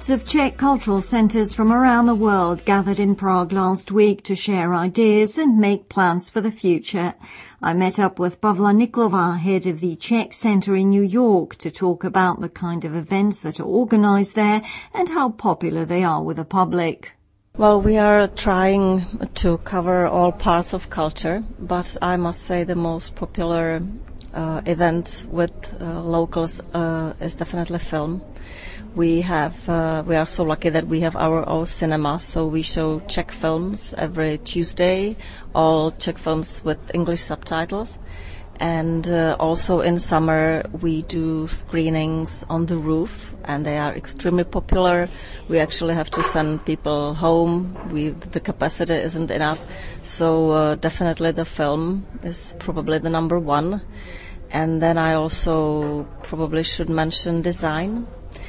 Heads of Czech cultural centres from around the world gathered in Prague last week to share ideas and make plans for the future. I met up with Pavla Niklova, head of the Czech Centre in New York, to talk about the kind of events that are organised there and how popular they are with the public. Well, we are trying to cover all parts of culture, but I must say the most popular event with locals is definitely film. We are so lucky that we have our own cinema, so we show Czech films every Tuesday, all Czech films with English subtitles. And also in summer we do screenings on the roof, and they are extremely popular. We actually have to send people home. The capacity isn't enough. So definitely the film is probably the number one. And then I also probably should mention design.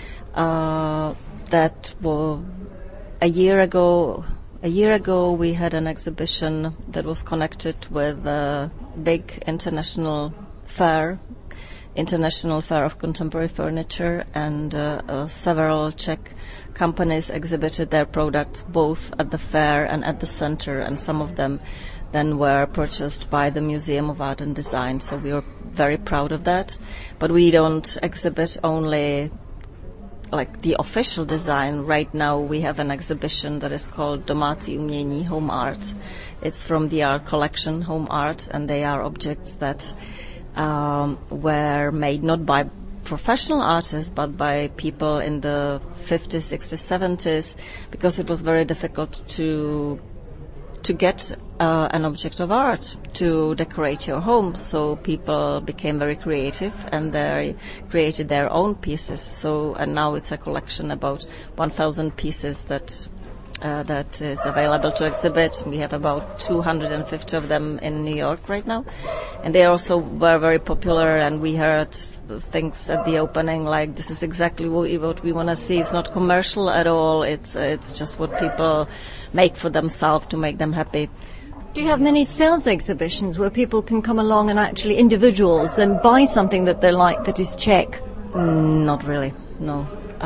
A year ago we had an exhibition that was connected with a big international fair of contemporary furniture, and several Czech companies exhibited their products both at the fair and at the center, and some of them then were purchased by the Museum of Art and Design, so we were very proud of that. But we don't exhibit only like the official design. Right now we have an exhibition that is called Domácí umění, Home Art. It's from the art collection Home Art, and they are objects that were made not by professional artists but by people in the 50s, 60s, 70s, because it was very difficult to get an object of art to decorate your home. So people became very creative and they created their own pieces. And now it's a collection about 1,000 pieces that is available to exhibit. We have about 250 of them in New York right now, and they also were very popular. And we heard things at the opening like, "This is exactly what we want to see. It's not commercial at all. It's just what people make for themselves to make them happy." Do you have many sales exhibitions where people can come along and actually individuals and buy something that they like that is Czech? Not really, no.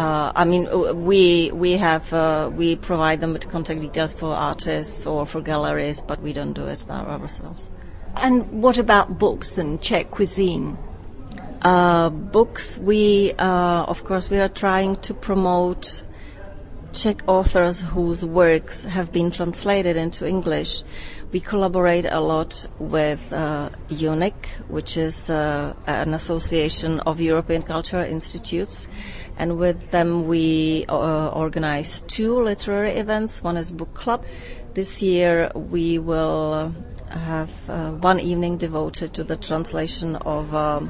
We provide them with contact details for artists or for galleries, but we don't do it ourselves. And what about books and Czech cuisine? Books, of course, we are trying to promote Czech authors whose works have been translated into English. We collaborate a lot with UNIC, which is an association of European cultural institutes, and with them we organize 2 literary events. One is book club. This year we will have one evening devoted to the translation of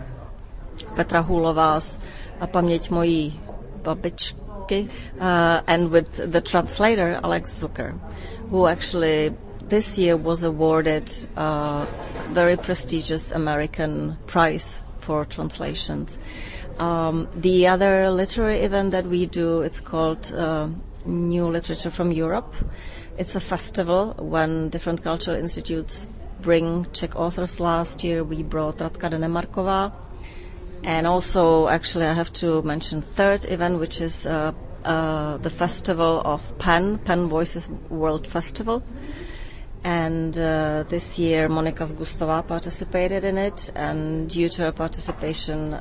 Petra Hůlová's Paměť mojí babičky, and with the translator Alex Zucker, who actually this year was awarded a very prestigious American prize for translations. The other literary event that we do, it's called New Literature from Europe. It's a festival when different cultural institutes bring Czech authors. Last year we brought Radka Denemarková. And also, actually, I have to mention third event, which is the festival of Pen Voices World Festival. And this year Monika Zgustová participated in it, and due to her participation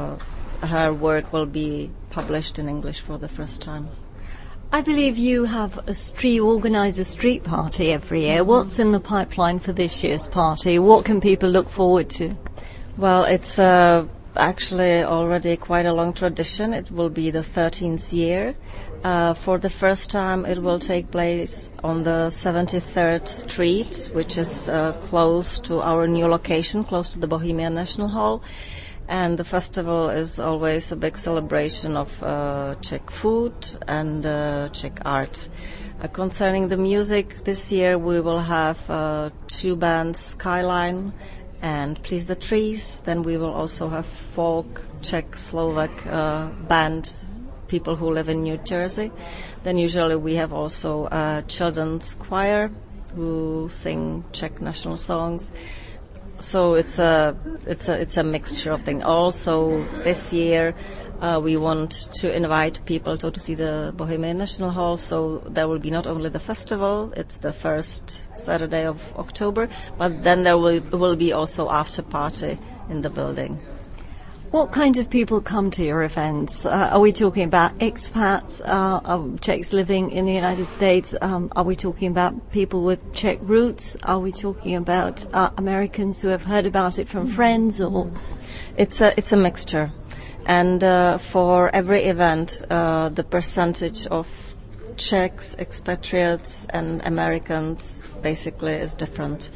her work will be published in English for the first time. I believe you organise a street party every year. What's in the pipeline for this year's party? What can people look forward to? Well, it's actually already quite a long tradition. It will be the 13th year. For the first time it will take place on the 73rd Street, which is close to our new location, close to the Bohemian National Hall. And the festival is always a big celebration of Czech food and Czech art. Concerning the music, this year we will have 2 bands, Skyline and Please the Trees. Then we will also have folk, Czech, Slovak band, people who live in New Jersey. Then usually we have also a children's choir who sing Czech national songs. So it's a mixture of things. Also this year We want to invite people to see the Bohemian National Hall, so there will be not only the festival, it's the first Saturday of October, but then there will be also after party in the building. What kind of people come to your events? Are we talking about expats, Czechs living in the United States? Are we talking about people with Czech roots? Are we talking about Americans who have heard about it from friends? Or it's a mixture, and for every event, the percentage of Czechs, expatriates, and Americans basically is different.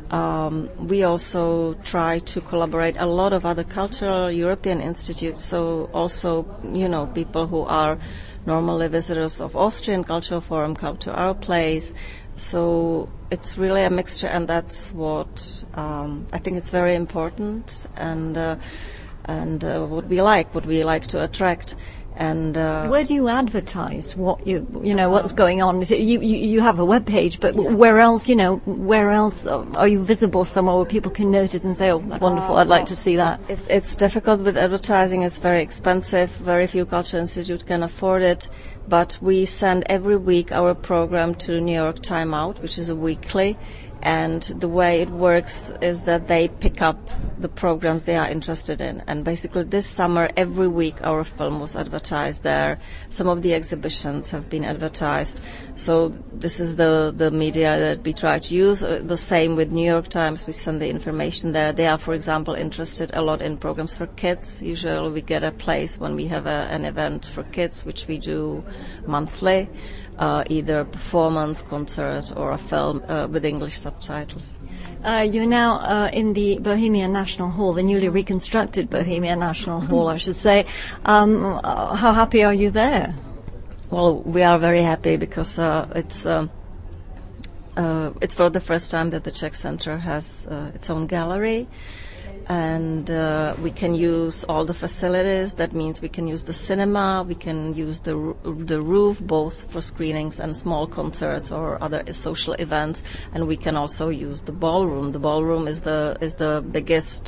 We also try to collaborate a lot of other cultural European institutes, so also, people who are normally visitors of Austrian Cultural Forum come to our place. So it's really a mixture, and that's what I think it's very important, and what we like to attract. And where do you advertise what's going on? Is it, you have a web page, but yes. Where else are you visible somewhere where people can notice and say, oh, wonderful, I'd like to see that? It's difficult with advertising. It's very expensive. Very few cultural institutes can afford it. But we send every week our program to New York Time Out, which is a weekly. And the way it works is that they pick up the programs they are interested in. And basically this summer, every week, our film was advertised there. Some of the exhibitions have been advertised. So this is the media that we try to use. The same with New York Times. We send the information there. They are, for example, interested a lot in programs for kids. Usually we get a place when we have an event for kids, which we do monthly. Either a performance, concert, or a film with English subtitles. You're now in the Bohemian National Hall, the newly reconstructed Bohemian National Hall, I should say. How happy are you there? Well, we are very happy because it's for the first time that the Czech Center has its own gallery. And we can use all the facilities. That means we can use the cinema, we can use the roof, both for screenings and small concerts or other social events, and we can also use the ballroom. The ballroom is the biggest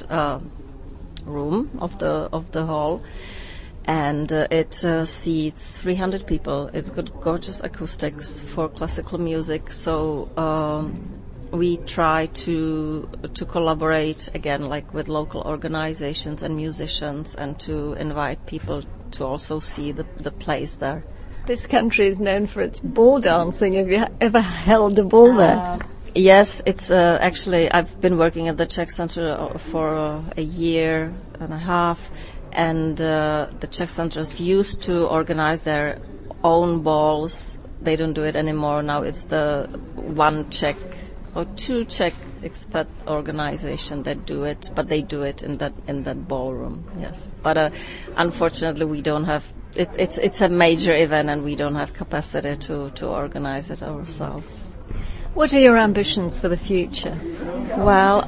room of the hall, and it seats 300 people. It's got gorgeous acoustics for classical music, so. We try to collaborate again, like with local organizations and musicians, and to invite people to also see the place there. This country is known for its ball dancing. Have you ever held a ball there? Yes, it's actually I've been working at the Czech Center for a year and a half, and the Czech Centers used to organize their own balls. They don't do it anymore. Now it's the one Czech or two Czech expat organization that do it, but they do it in that ballroom. Yes, but unfortunately we don't have. It's a major event, and we don't have capacity to organize it ourselves. What are your ambitions for the future? Well,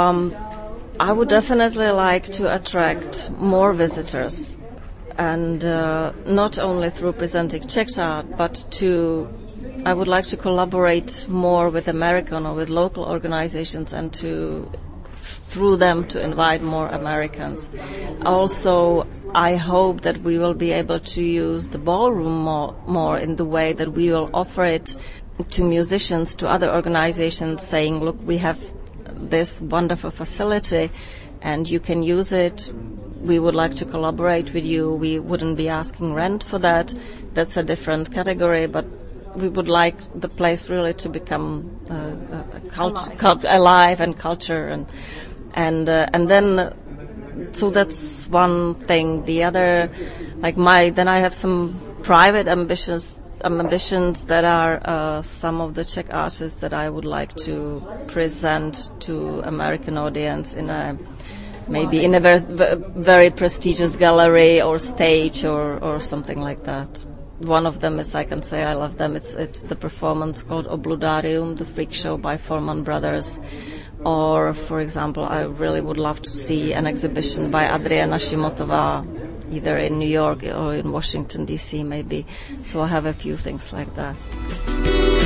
I would definitely like to attract more visitors, and not only through presenting Czech art, but I would like to collaborate more with American or with local organizations, and through them to invite more Americans. Also, I hope that we will be able to use the ballroom more in the way that we will offer it to musicians, to other organizations, saying, look, we have this wonderful facility and you can use it. We would like to collaborate with you. We wouldn't be asking rent for that. That's a different category, but we would like the place really to become alive and culture, and then so that's one thing. The other, then I have some private ambitions that are some of the Czech artists that I would like to present to American audience in a very, very prestigious gallery or stage or something like that. One of them is, I can say I love them, it's the performance called Obludarium, the freak show by Foreman Brothers. Or, for example, I really would love to see an exhibition by Adriana Shimotová, either in New York or in Washington, D.C. maybe. So I have a few things like that.